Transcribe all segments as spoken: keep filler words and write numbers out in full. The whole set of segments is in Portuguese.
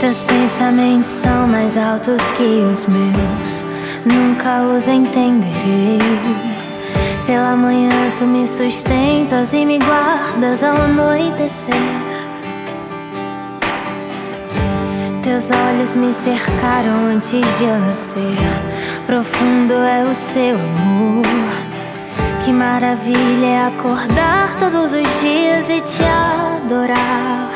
Teus pensamentos são mais altos que os meus, nunca os entenderei. Pela manhã tu me sustentas e me guardas ao anoitecer. Teus olhos me cercaram antes de eu nascer. Profundo é o seu amor. Que maravilha é acordar todos os dias e te adorar.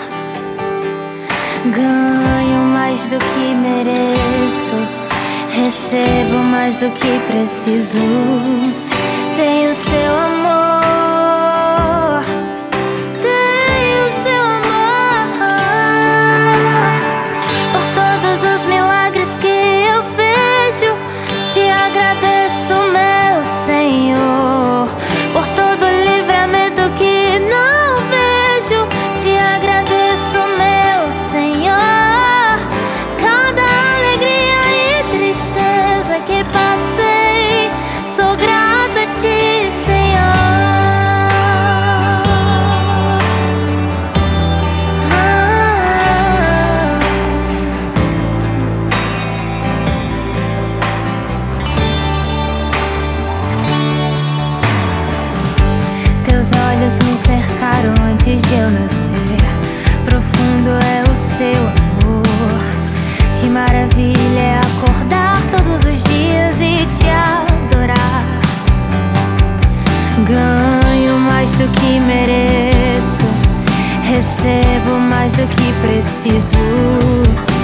Ganho mais do que mereço, recebo mais do que preciso. Tenho seu amor, tenho seu amor. Por todos os milagres que eu vejo, te agradeço, meu Senhor. Por todo o livramento que não vejo, te agradeço, meu Senhor. Cada alegria e tristeza que passei, sou grata a ti, Senhor. Ah. Teus olhos me cercaram antes de eu nascer. Profundo é o seu amor. Que maravilha é acordar todos os dias e te adorar. Ganho mais do que mereço, recebo mais do que preciso.